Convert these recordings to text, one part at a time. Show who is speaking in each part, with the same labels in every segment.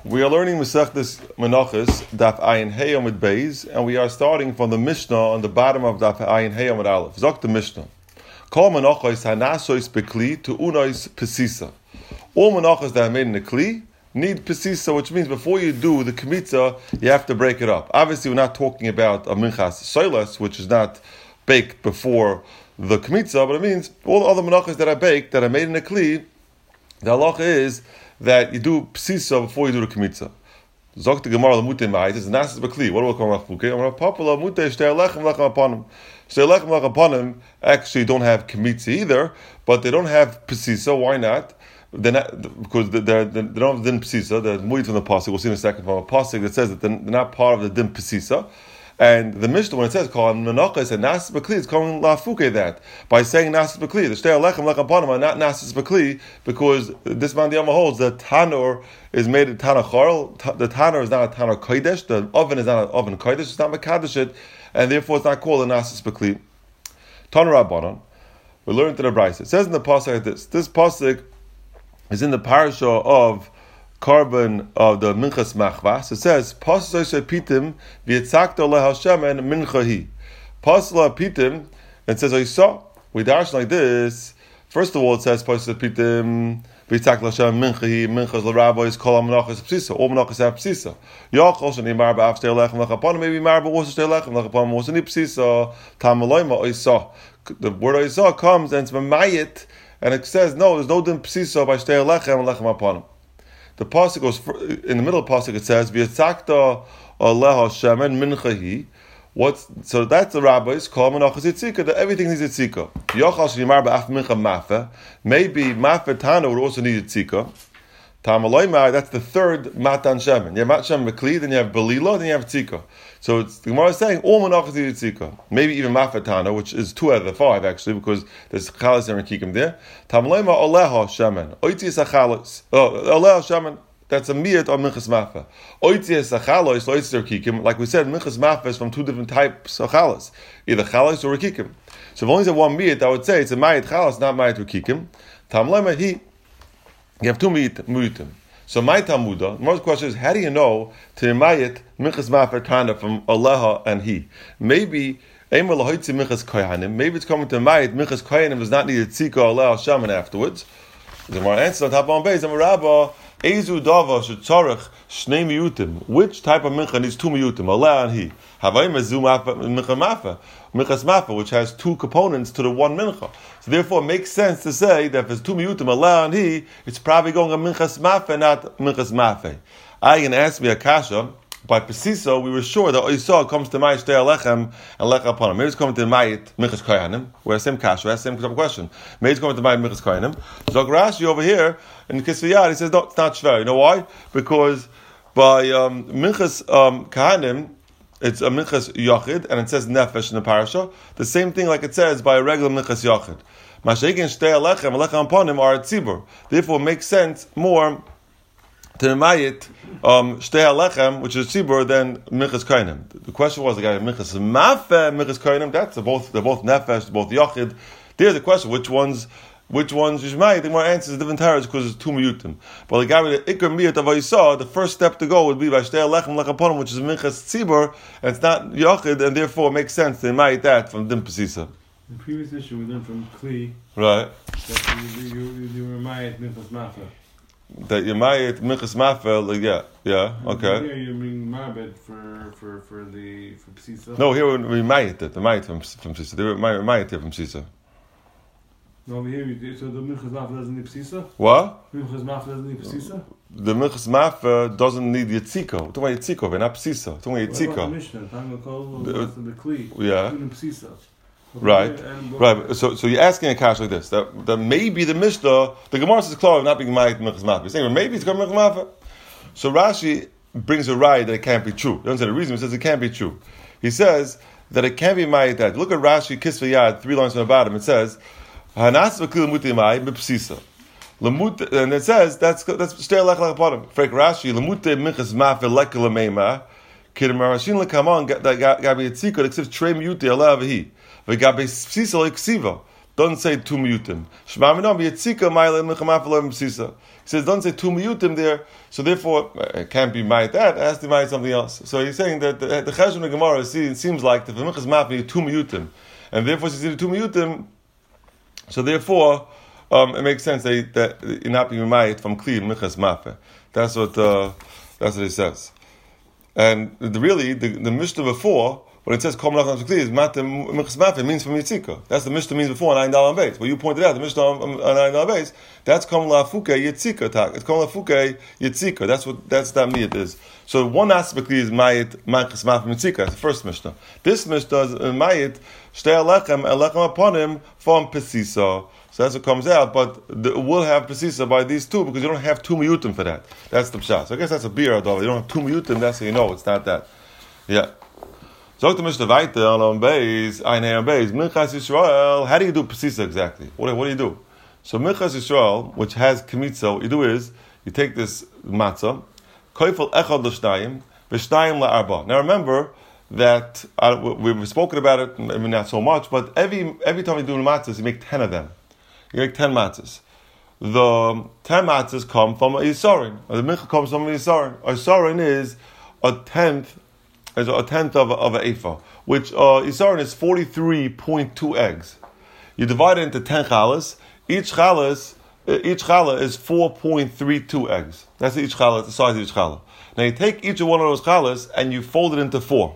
Speaker 1: We are learning Masechtas Menachos, Daf Ayin Hey Amud Beis, and we are starting from the Mishnah on the bottom of Daf Ayin Hey Amud Aleph. Zok the Mishnah. Kol Menachos Hanasois Bekli to Unois Pesisa. All Menachos that are made in the Kli need Pesisa, which means before you do the Kmitza, you have to break it up. Obviously, we're not talking about a Minchas Soilas, which is not baked before the Kmitza, but it means all the other Menachos that are baked, that are made in the Kli, the halacha is that you do psisa before you do the kmitza. Zok the Gemara lemutei ma'it is nasis bekli. What do we call Rav Fuke? Rav Papa lemutei shtei lechem lechem aponim. Shtei lechem lechem aponim actually don't have kmitza either, but they don't have psisa. Why not? They're not, because they don't have din psisa. They're muid from the pasuk. We'll see in a second from a pasuk that says that they're not part of the din psisa. And the Mishnah, when it says call menachos and nasis bekli, it's calling lafuke that by saying nasis bekli. The shtei lechem lechem aponim are not nasis bekli because this man the Yama holds that tanur is made of tanur charl. The tanur is not a tanur kodesh. The oven is not an oven kodesh. It's not mekadosh it, and therefore it's not called a nasis bekli. Tanur Rabbanon. We learned to the Brayso. It says in the pasuk like this. This pasuk is in the parasha of carbon of the Minchas Machvas. It says, Pasla pitim v'yitzakta lehashemen minchahi. Pasla pitim, it says, I saw. We dash like this. First of all, it says, Pasla pitim v'yitzakta lehashemen minchahi. Minchas l'rabbi is called menachos psisa. All menachos have psisa. Yachol shani marba af shtei lechem lechaponim. Maybe marba was shtei lechem lechaponim was any psisa. Tamaloyma oisa. The word oisa comes and it's memayit, and it says, no, there's no din psisa by shtei lechem and lechem aponim. The pasuk goes in the middle of the pasuk. It says v'yitzakta aleha shemen minchahi. So that's the rabbis call menachos yitzika, that everything needs yitzika. Yochal shenimar ba'af mincha mafe. Maybe mafe tana would also need yitzika. Tamaloymai, that's the third matan shemen. You have mat shemen bekli, then you have belila, then you have tzika. So the Gemara is saying all menachos need yitzika. Maybe even mafe tana, which is 2 out of the 5 actually, because there's chalas and kikim there. Tamaloymai aleha shemen. Oitzias achalos. Aleha shemen. That's a miyat of minchas mafe. Oitzias achalos, oitzias kikim. Like we said, minchas mafe is from 2 different types of chalas, either chalos or kikim. So if only have one miyat, I would say it's a mayat chalas, not mayat kikim. Tamaloymai he. You have 2 mu'itim. So my Talmuda, the most question is, how do you know to mayit minchas mafer tana from aleha and he? Maybe maybe it's coming to mayit minchas kohanim does not need a tzika aleha shaman afterwards. The more answer on top on base, I'm a rabba. Ezu dava shetzarech shnei miyutim. Which type of mincha needs 2 miyutim? Aleha and he. Havayim ezu minchas mafer, which has 2 components to the 1 mincha. So therefore, it makes sense to say that if it's 2 miyutim, aleha and he, it's probably going on minchas mafer, not minchas mafer. I can ask me a kasha. By Pesisa, we were sure that Oisa comes to Mayit Shtei Alechem and Lechem Aponim. Maybe it's coming to Mayit Minchas Kohanim. We're the same kasha, that's the same question. Maybe it's coming to Mayit Minchas Kohanim. Zog Rashi over here in Kisviyad, he says, no, it's not shver. You know why? Because by Minchas Kohanim, it's a Minchas Yochid, and it says Nefesh in the parasha. The same thing like it says by a regular Minchas Yochid. Mashaykin Shtei Alechem and Lechem Aponim are a tzibur. Therefore, it makes sense more to mayit shtei alechem, which is tzibur, than minchas kohanim. The question was, the guy minchas mafe, minchas kohanim. They're both nefesh, both yachid. There's the question: which ones yishmayit? The more answers different terrors because it's 2 miyutim. But the guy with the ikar miyut of Yisah, the first step to go would be by shtei alechem lechem aponim, which is minchas tzibur, and it's not yachid, and therefore it makes sense to mayit that from dim pesisa.
Speaker 2: The previous issue we learned from Kli,
Speaker 1: right?
Speaker 2: That you were mayit minchas mafe.
Speaker 1: That you mayit minchas mafer, like yeah, okay.
Speaker 2: Here you mean marbet for psisa.
Speaker 1: No, here we mayit it, the mayit from psisa. They were mayit it from psisa.
Speaker 2: No, over here so the minchas mafer doesn't need psisa.
Speaker 1: What?
Speaker 2: Minchas mafer doesn't need psisa.
Speaker 1: The minchas mafer doesn't need yitzika. We're talking about yitzika, but not psisa. We're talking about yitzika.
Speaker 2: What about the Mishnah? Time to call the Kli.
Speaker 1: Yeah.
Speaker 2: Psisa.
Speaker 1: Right. So you're asking a kash like this: that maybe the Mishnah, the Gemara says clear of not being mayit minchas mafer. You're saying well, maybe it's going minchas mafer. So Rashi brings a raya that it can't be true. He doesn't say the reason. He says it can't be true. He says that it can't be mayit that. Look at Rashi Kisvayad, 3 lines from the bottom. It says hanas v'kil lemutei mayit b'psisa. And it says that's shtei alechem aponim. Frek Rashi lemutei minchas mafer lekel lemeima kidem rashin lekamon that gabi yitzikot except trei miyutei alav he. V'gabe psisa leksiva. Don't say two miyutim. He says, don't say two miyutim there, so therefore it can't be ma'it that, it has to be ma'it something else. So he's saying that the Cheshbon of Gemara seems like the Minchas Mafia two miyutim, and therefore since it's two miyutim, so therefore it makes sense that you're not being ma'it from Kli Minchas Mafia. That's what he says. And the Mishnah before, when it says Kol Melach Kli, is Minchas Mafia, means from Yitzika. That's the Mishnah means before on $9 base. Well, you pointed out the Mishnah on $9 base. That's Kol Melach Yitzika tak. It's Kol Melach Yitzika. That's that miyat is. So one aspect is Mayit Minchas Mafia Yitzika. That's the first Mishnah. This Mishnah is Mayit Shtei Alechem upon him from Pesisa. So that's what comes out, but we'll have Pesisa by these two because you don't have two miyutim for that. That's the pshat. So I guess that's a beer adol. You don't have two miyutim, that's how you know it's not that. Yeah. So the Mishnah weiter on base, ein on base, Minchas Yisrael. How do you do Pesisa exactly? What do you do? So Minchas Yisrael, which has Kemitza, what you do is you take this matzah, koifel echad l'shnayim, v'shnayim la'arba. Now remember that we've spoken about it, maybe not so much, but every time you do matzahs, you make 10 of them. You make 10 matzahs. The 10 matzahs come from a Yisarin. The mincha comes from a Yisarin. A Yisarin is a tenth of an ephah, which Yisarin is 43.2 eggs. You divide it into 10 challahs. Each challah is 4.32 eggs. That's each challah, the size of each challah. Now you take each of one of those challahs and you fold it into 4.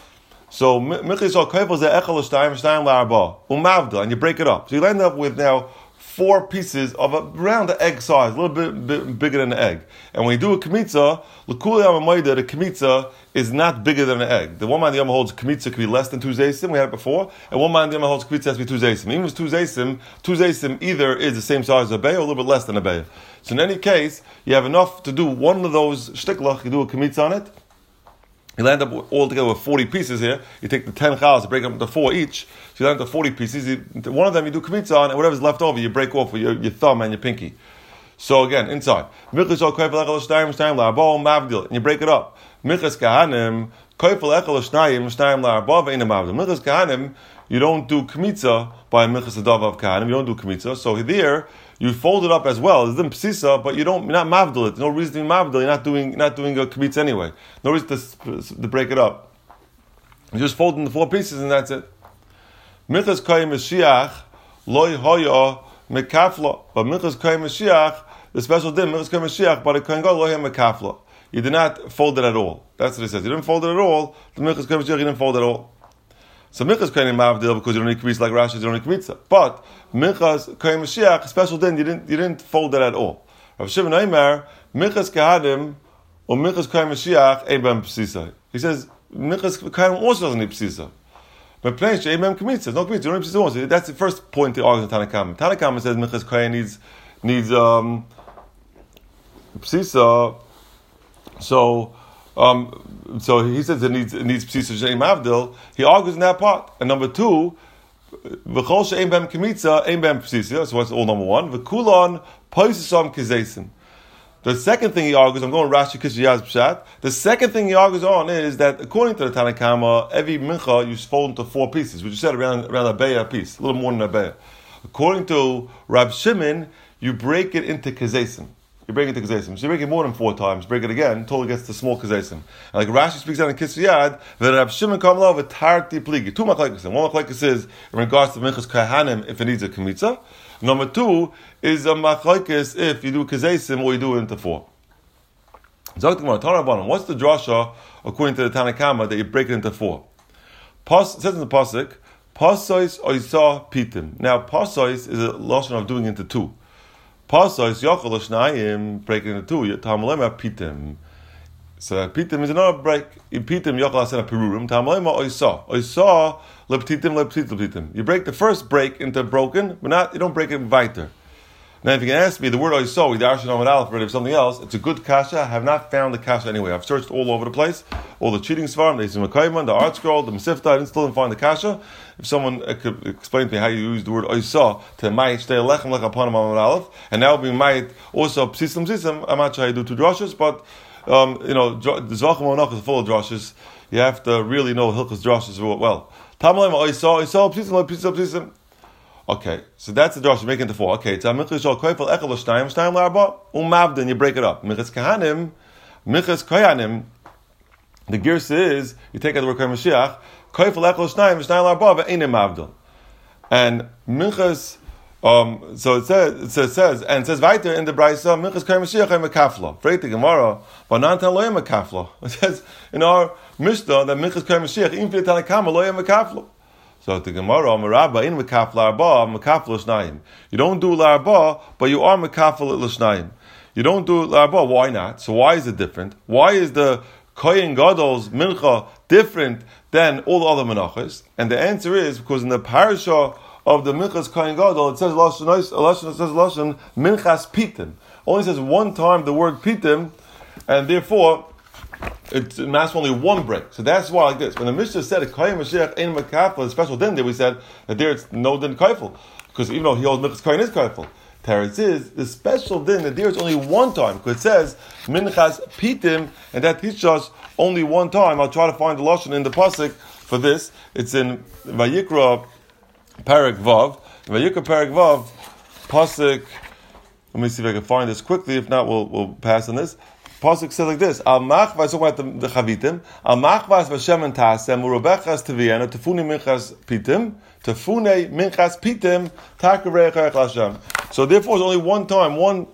Speaker 1: So mincha Yisrael koifel ze echad l'shtayim shtayim la'arba umavda, and you break it up. So you end up with now 4 pieces of around the egg size, a little bit bigger than the egg. And when you do a kemitza, l'kuli amamoida, the kemitza is not bigger than an egg. The one man the Yom holds kemitza could be less than 2 zaysim, we had it before, and one man the Yom holds kemitza has to be 2 zaysim. Even if it's 2 zaysim either is the same size as a bay or a little bit less than a bay. So in any case, you have enough to do one of those shtiklach, you do a kemitza on it, you'll end up all together with 40 pieces here. You take the 10 chals, break them into 4 each. So you end up with 40 pieces. One of them you do kemitza on, and whatever's left over, you break off with your thumb and your pinky. So again, inside. And you break it up. Minchas kahanim, you don't do kemitza by minchas adava of kahanim. You don't do kemitza. So there, you fold it up as well. It's in psisa, but you're not mavdil it. There's no reason to be mavdil. You're not doing a kemitza anyway. No reason to break it up. You just fold it into 4 pieces and that's it. Minchas kayim Mashiach loy hoya mekafla. But minchas kayim Mashiach, the special din minchas kayim Mashiach, but it can go loy mekafla. You did not fold it at all. That's what it says. You didn't fold it at all. The minchas kayim Mashiach, you didn't fold it at all. So minchas kayim mavdil because you don't need kemitza like Rashi, you don't need kemitza. But minchas kayim Mashiach, special din, you didn't fold it at all. Rav Shimon Aimer, minchas kahanim or minchas kayim Mashiach ein b'em psisa. He says minchas kahanim also doesn't need psisa. But pnei she'ein b'em kemitza. No kemitza. You don't need psisa also. That's the first point to argue in Tanakama. Tanakama says minchas kahanim needs psisa. So he says it needs psisa she'ein mavdil. He argues in that part. And number 2, v'chol she'ein b'em kemitza ein b'em psisa. So what's all number 1? V'kulon poisesam kizeisim. The second thing he argues, I'm going Rashi Kishiyaz Pshat. The second thing he argues on is that according to the Tanakama, every mincha you fold into 4 pieces, which you said around a beya piece, a little more than a beya. According to Rab Shimon, you break it into kazesim. You break it into kazesim. So you break it more than 4 times, break it again until it gets to small kazesim. And like Rashi speaks out in Kishiyad, that Rab Shimon come love a tarti pligi. 2 machlekes. One machlekes is in regards to minchas kahanim if it needs a kemitza. Number 2 is a machlokes if you do kazesim or you do it into 4. What's the drasha according to the Tanakama that you break it into 4? It says in the pasuk, pasois oisa pitim. Now pasois is a lashon of doing into 2. Pasois yochel shnayim, break it into 2. Tamalema pitim. So pitim is another break. In pitim yochel asena perurim. Tamalema oisa. Oisa leptitim leptitim. You break the first break into broken, but you don't break it weiter. Now, if you can ask me, the word oisa, we darshan on aleph, but if something else, it's a good kasha. I have not found the kasha anyway. I've searched all over the place, all the cheating svarim, the Yisrael the Art Scroll, the Mesifta. I still didn't find the kasha. If someone could explain to me how you use the word oisa to mayit shtei lechem lech upon him on aleph, and now being mayit also psisim, I'm not sure how you do 2 drashas, but the Zvachim Monach is full of drashas. You have to really know Hilchas drashas well. Tamalem oisa psisim. Okay, so that's the drush. You make it into four. Okay, it's minchas shal koifel echel l'shnayim, shnayim l'arba, umavdin. You break it up. Minchas kahanim, minchas koyanim. The girsa is you take out the word Mashiach, koifel echel l'shnayim, shnayim l'arba, ve'enim mavdil. And minchas. So it says, and it says weiter in the Brayso, minchas koyim Mashiach koyim mekaflo. Freit the Gemara, but not loyim mekaflo. It says in our Mishnah that minchas koyim Mashiach im fil tanakama loyim mekaflo. So the Gemara, Marabba in mekaflo arba, mekaflo shnayim. You don't do l'arba, but you are mekaflo l'shnayim. You don't do l'arba. Why not? So why is it different? Why is the koyin gadol's mincha different than all the other menachos? And the answer is because in the parasha of the Minchas Kohen Gadol, it says Lashon Minchas Pitim. Only says one time the word Pitim, and therefore it masks only one break. So that's why like this. When the Mishnah said Kohen Mashiach Ein Mekafel, the special din there we said that there it's no din Kaifel. Because even though he holds Minchas Kohen is Kaifel. Teretz is the special din that there is only one time, because it says Minchas Pitim, and that teaches us only one time. I'll try to find the Lashon in the Pasuk for this. It's in Vayikra Perek Vav, Vayikra Perek Vav, Pasuk. Let me see if I can find this quickly. If not, we'll pass on this. Pasuk says like this: Al machvas, talking about the chavitim. Al machvas v'shemen tasem urubechas teviena tefuni minchas pitim tefune minchas pitim takarei charech Hashem. So therefore, it's only one time, one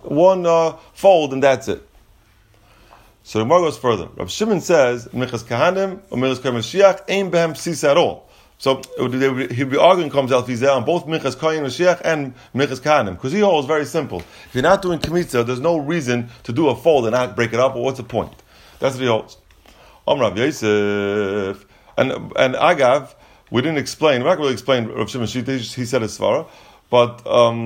Speaker 1: fold, and that's it. So the Gemara goes further. Rav Shimon says minchas kahanim or minchas kohen Mashiach ain't behem psis at all. So he'll be arguing comes out on both Minchas Kohen Mashiach and Minchas Kahanim, because he holds very simple. If you're not doing Kmitza, there's no reason to do a fold and not break it up, or what's the point? That's what he holds. Rav Yosef and Agav, we didn't explain, we're not going to explain Rav Shimon Shita, he said his svara, but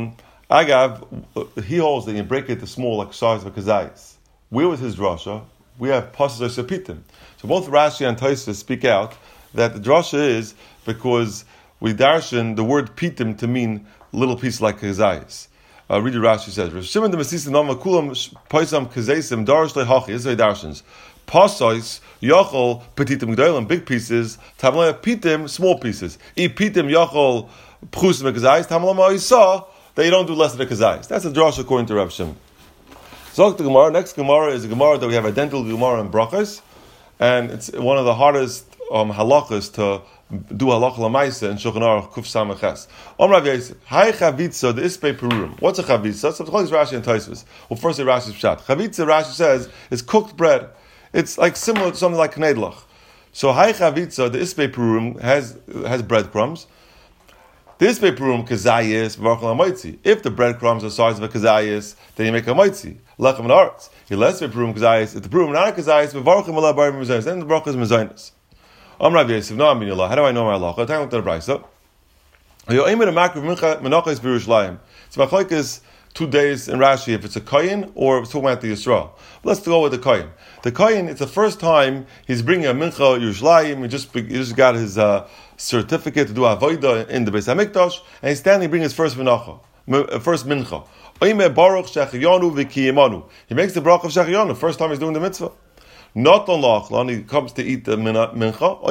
Speaker 1: Agav, he holds that you break it to small, like size of a kazayis. Where was his drasha? We have pasas or sepitim. So both Rashi and Tosfos speak out that the drasha is because we darshan the word pitim to mean little piece like kazayis. Read the Rashi says, Rav Shimon the Masisa Nama Kulam Paisam Kazaisim Darish Lehachi. This is how he darshans. Pasais Yachol Petitim Gdolim, big pieces. Tamla Pitim, small pieces. I Pitim Yachol Pchusim Kazayis. Tamla Ma'isa that you don't do less than a kazayis. That's a drasha according to Rav Shimon. Zok the Gemara. Next Gemara is a Gemara that we have identical Gemara in Brachas, and it's one of the hardest halachas to do halacha lamaisa in Shulchan Aruch Kuf Samaches. Rav Yosef, Hai Chavitza the Ispe Perurim. What's a Chavitza? So it's Rashi and Tosfos. Well, first the Rashi's pshat. Chavitza, Rashi says, is cooked bread. It's like similar to something like knedlach. So Hai Chavitza the Ispe Perurim has breadcrumbs. The Ispe Perurim kazayis v'varchel ha'moitzi. If the breadcrumbs are the size of a kazayis, then you make a moitzi. Lechem and arts. He lets the Perurim kazayis. If the Perurim not a kazayis, v'varchel ala barim mezayis. Then the bracha is mezayis. Rav Yosef, no, I'm in Allah. How do I know my Allah? I'm talking about the Brayso. It's machlokes 2 days in Rashi if it's a kohen or it's talking about the Yisrael. But let's go with the kohen. The kohen, it's the first time he's bringing a mincha Yerushalayim. He just got his certificate to do avodah in the Beis Hamikdash, and he's standing bringing his first mincha. He makes the bracha of Shechiyanu. First time he's doing the mitzvah. Not on lachlan, he comes to eat the mincha.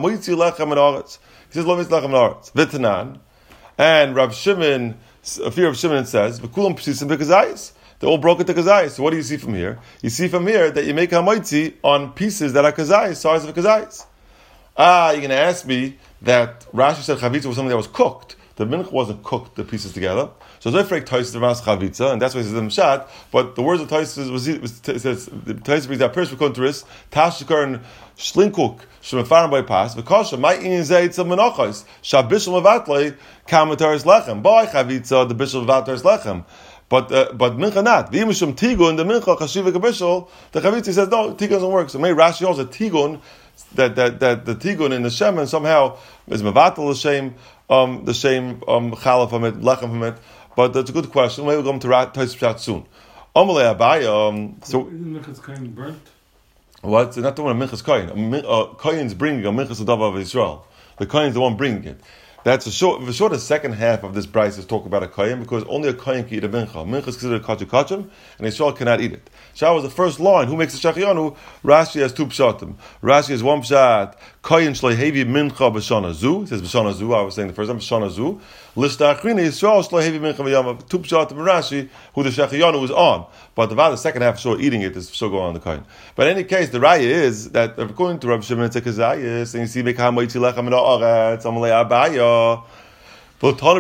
Speaker 1: He says, "Lo mitzvah lechem haaretz." V'tanan, and Rav Shimon, a fear of Shimon says, "V'kulam psisim b'kazayis." They all broke it to kazayis. So what do you see from here? You see from here that you make hamoitzi on pieces that are kazayis, size of a kazayis. You're going to ask me that Rashi said chavitza was something that was cooked. The mincha wasn't cooked, the pieces together. So Zofrek Tosfos the Mas Chavitza, and that's why he says the Mshat. But the words of Tosfos says Tosfos brings that person kontris Tashikar and Shlinkuk Shemefarim by Pas V'Kasha Mai In Zayitza Menachos Shabishul Mevatlei Kamataris Lechem By Chavitza the Bishul Mevatlei Lechem. But mincha not. V'imishum tigun the mincha chashiva kabishul. The Chavitza says no, tigun doesn't work. So maybe Rashi holds a tigun that the tigun in the shemen somehow is mevatel the shame challah from it, lechem from it. But that's a good question. Maybe we'll come to Tosfos pshat soon. Amalei Abai. So
Speaker 2: isn't minchas kohen burnt?
Speaker 1: What? Not the one of minchas kohen. Kohen's bringing a minchas adav of Israel. The kohen is the one bringing it. That's for sure the second half of this brayso is talking about a kohen, because only a kohen can eat a mincha. Mincha is considered a kachim, and Yisrael cannot eat it. Shah was the first line. Who makes the shachianu? Rashi has two pshatim. Rashi has one pshat. Kohen shleihevi mincha b'shana zu. It says b'shana zu. I was saying the first time b'shana zu. Lishta achrina Yisrael shleihevi mincha v'yama. Two pshatim in Rashi who the shachianu is on. But the second half, sure eating it is sure going on the kohen. But in any case, the raya is that according to Rabbi Shimon Tzekazayis, and you see mekha moitzi lechem min ha'aretz amalei abaya. This is man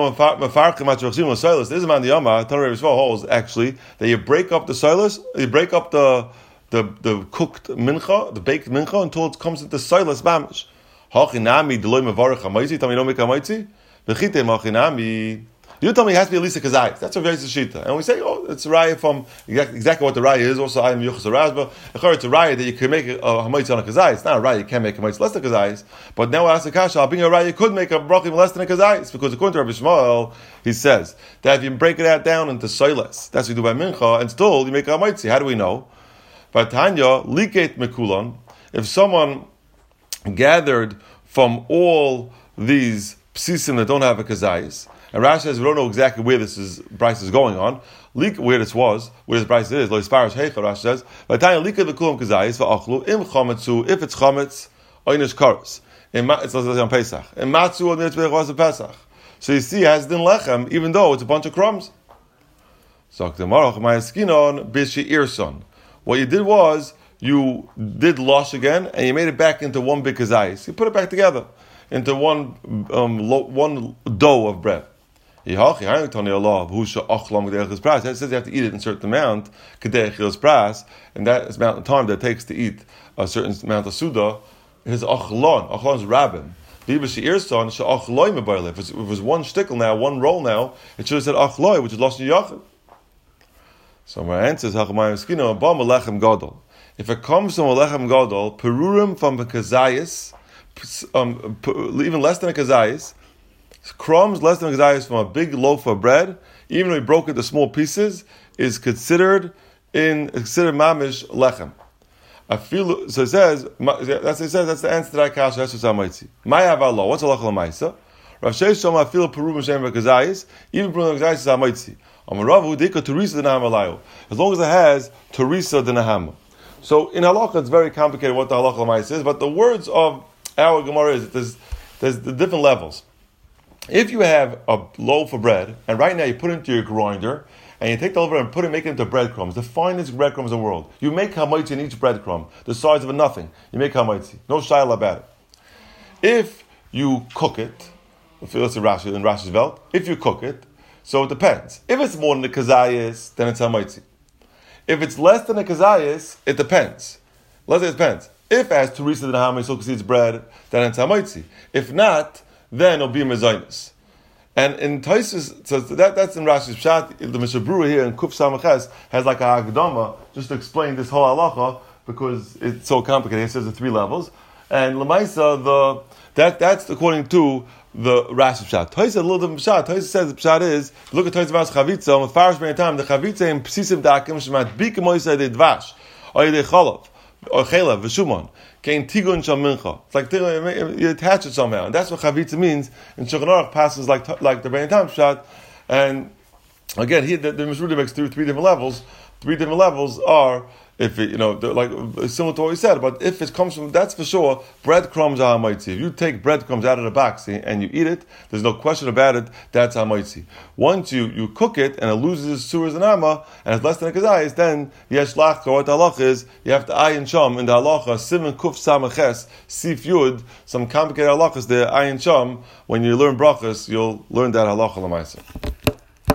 Speaker 1: the Yama. Tanur holds actually that you break up the silas, you break up the cooked mincha, the baked mincha, until it comes into silas mamish. Hachinami deloy mevarach hamaitzi. Tell me, don't make hamaitzi. V'chite machinami. You tell me it has to be at least a kazayis. That's a very shita. And we say, oh, it's a raya from exactly what the raya is. Also, I am yuchas arazba. It's a raya that you can make a hamaitzi on a kazayis. It's not a raya you can't make a hamaitzi less than a kazayis. But now I ask the kasha, being a raya you could make a brachim less than a kazayis, because according to Rabbi Shmuel, he says that if you break it out down into soiles, that's what you do by mincha, and still you make a hamaitzi. How do we know? By Tanya, liket mekulan. If someone gathered from all these psisim that don't have a kazayis, and Rashi says we don't know exactly where Bryce is going on. Where this Bryce is. Lo yisparish heicha. Rashi says, "V'tanya lika v'kulam kazayis v'achlu im chametzu. If it's chametz, oynish karos. It's on Pesach. And matzu on the mitzvah Pesach. So you see, it has din lechem, even though it's a bunch of crumbs. So what you did was you did losh again, and you made it back into one big kazayis. You put it back together into one dough of bread. It says you have to eat it in a certain amount, and that amount of time that it takes to eat a certain amount of suda is achlon. Achlon is rabbin. If it was one shtickle now, one roll now, it should have said achloi, which is lost in yachid. So my answer is if it comes from a lechem gadol, perurim from a kazayis, even less than a kazayis, crumbs less than a kazayis from a big loaf of bread, even if we broke it into small pieces, is considered mamish lechem. So it says that's the answer to that kasha. That's what's amaitzi. Ma'av Allah. What's halacha l'maisa? Rav Sheish Shama feel peru b'shem b'kazayis. Even peru b'kazayis is amaitzi. Amaravu dika teresa denaham alayu. As long as it has teresa denaham. So in halacha it's very complicated what the halacha l'maisa is. But the words of our Gemara is there's the different levels. If you have a loaf of bread and right now you put it into your grinder, and you take the over and make it into breadcrumbs, the finest breadcrumbs in the world. You make hamaitzi in each breadcrumb, the size of a nothing. You make hamaitzi. No shayla about it. If you cook it, let's say Rashi in Rashi's belt, if you cook it, so it depends. If it's more than a kazayis, then it's hamaitzi. If it's less than a kazayis, it depends. Let's say it depends. If it has teresa than hamaitzi, so it's bread, then it's hamaitzi. If not, then it'll be mezainis. And in Taisus, so that's in Rashi's Pshat. The Mishnah Berurah here in Kuf Samaches has like a Hagdama just to explain this whole halacha because it's so complicated. It says the three levels, and Lamaisa that's according to the Rashi's Pshat. Taisus a little different Pshat. Taisus says the Pshat is look at Taisus Vas Chavitza on the Farish Ben Tam the Chavitza in Psisim Dakim Shemat Bikim Moisei de Dvash or de Chalav or Chelav v'Shumon. Kain tigun shal mincha. It's like you attach it somehow, and that's what chavitza means. And Shulchan Aruch passes like the Ben Tam shot. And again, here the Mishruda makes three different levels. Three different levels are if it, like similar to what we said. But if it comes from, that's for sure, breadcrumbs are hamaitzi. If you take breadcrumbs out of the box and you eat it, there's no question about it. That's hamaitzi. Once you cook it and it loses its suras and amma and it's less than a kazayis, then yesh lach. What the halacha is, you have to ayin sham in the halacha siman kuf samaches sif yud. Some complicated halachas there ayin sham. When you learn brachas, you'll learn that halacha l'maisa.